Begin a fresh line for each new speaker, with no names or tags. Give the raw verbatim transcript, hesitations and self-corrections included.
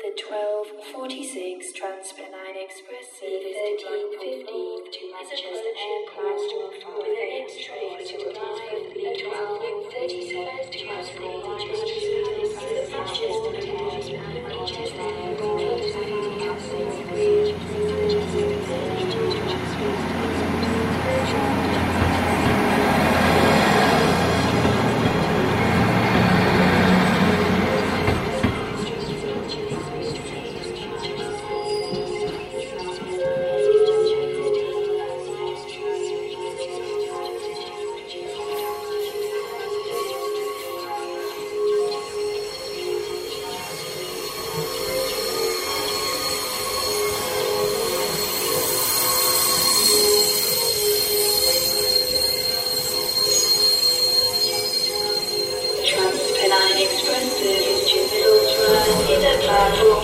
The twelve forty-six Transpennine Express service to Blackpool to Manchester Airport with the next train to arrive the twelve thirty-seven to Manchester Manchester Transpennine Express service to Middlesbrough is at platform